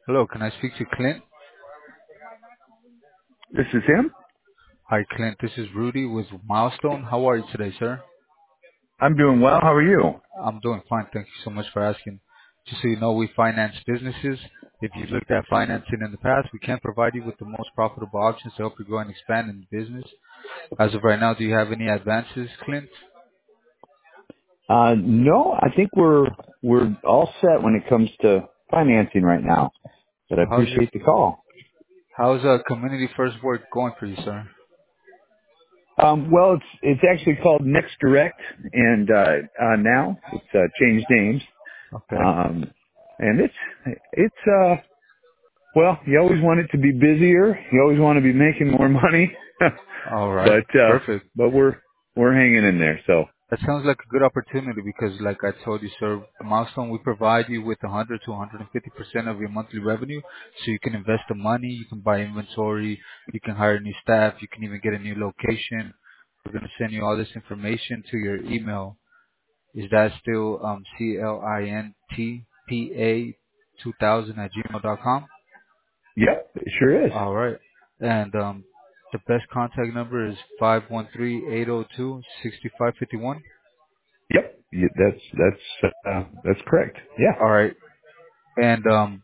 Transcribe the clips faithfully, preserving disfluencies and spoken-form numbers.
Hello, can I speak to Clint? This is him. Hi, Clint. This is Rudy with Milestone. How are you today, sir? I'm doing well. How are you? I'm doing fine. Thank you so much for asking. Just so you know, we finance businesses. If you've looked at financing in the past, we can provide you with the most profitable options to help you grow and expand in business. As of right now, do you have any advances, Clint? Uh, no, I think we're we're all set when it comes to financing right now. But I So how's your appreciate the call. how's uh, community first work going for you, sir? Um, well, it's it's actually called Next Direct, and uh, uh, now it's uh, changed names. Okay. Um, and it's it's uh, well, you always want it to be busier. You always want to be making more money, All right. but uh, Perfect. but we're we're hanging in there. So That sounds like a good opportunity because, like I told you, sir, at Milestone, we provide you with one hundred to one hundred fifty percent of your monthly revenue, so you can invest the money, you can buy inventory, you can hire new staff, you can even get a new location. We're going to send you all this information to your email. Is that still um, C L I N T P A two thousand at gmail dot com? yep, it sure is. All right. And um, the best contact number is five one three, eight zero two, six five five one. Yep, y- that's that's uh, that's correct. Yeah. All right. And um,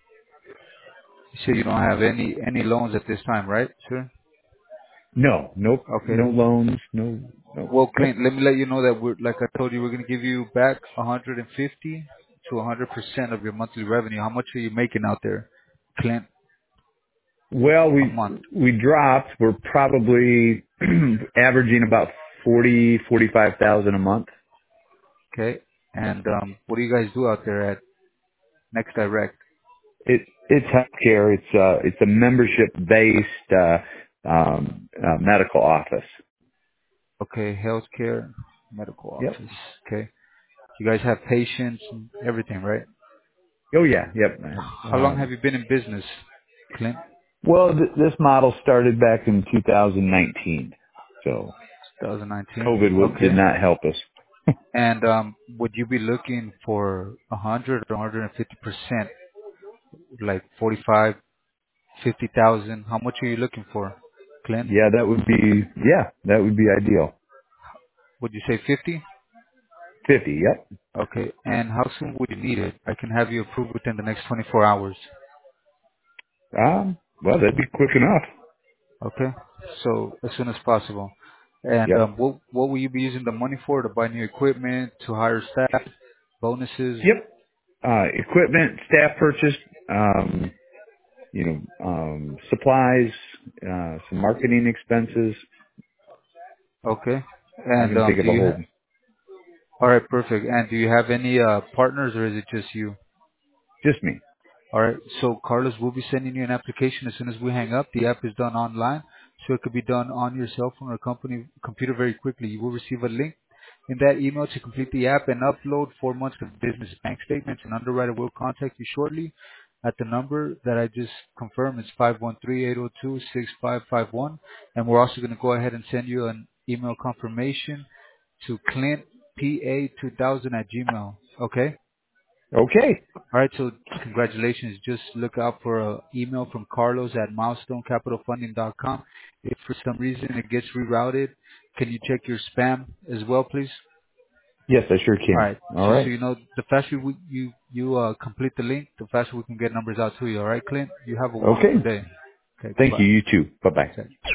you said you don't have any any loans at this time, right, sir? No, nope, Okay. no loans, no, no, Well, nope. Clint, let me let you know that we're like I told you, we're gonna give you back one hundred fifty to one hundred percent of your monthly revenue. How much are you making out there, Clint, Well, a we month? we dropped. We're probably averaging about forty, forty-five thousand a month. Okay. And um, what do you guys do out there at Next Direct? It it's healthcare. It's uh it's a membership based uh, um, uh, medical office. Okay, healthcare, medical Yep. office. Okay. You guys have patients and everything, right? Oh yeah. Yep. How long have Um, you been in business, Clint? well, th- this model started back in two thousand nineteen, so twenty nineteen. COVID w- did Okay. not help us. And um, would you be looking for one hundred or one hundred fifty percent, like forty-five, fifty thousand? How much are you looking for, Clint? Yeah, that would be yeah, that would be ideal. Would you say fifty? Fifty. Yep. Okay. And how soon would you need it? I can have you approved within the next twenty-four hours. Um. Well, that'd be quick enough. Okay. So as soon as possible. And Yep. um, what what will you be using the money for? To buy new equipment, to hire staff, bonuses? Yep. Uh, equipment, staff purchase, um, you know, um, supplies, uh, some marketing expenses. Okay. I And can um, think of do a you? whole, Ha- All right, perfect. And do you have any uh, partners, or is it just you? just me. All right. So Carlos will be sending you an application as soon as we hang up. The app is done online, so it could be done on your cell phone or company computer very quickly. You will receive a link in that email to complete the app and upload four months of business bank statements. An underwriter will contact you shortly at the number that I just confirmed. It's five one three, eight zero two, six five five one. And we're also going to go ahead and send you an email confirmation to clint p a two thousand at gmail. Okay? Okay. All right, so congratulations. Just look out for an email from Carlos at milestone capital funding dot com. If for some reason it gets rerouted, can you check your spam as well, please? Yes, I sure All can. right, All just so right. you know, the faster we, you you uh, complete the link, the faster we can get numbers out to you. All right, Clint. You have a wonderful Okay. day. Okay, Thank goodbye. you. You too. Bye bye. Okay.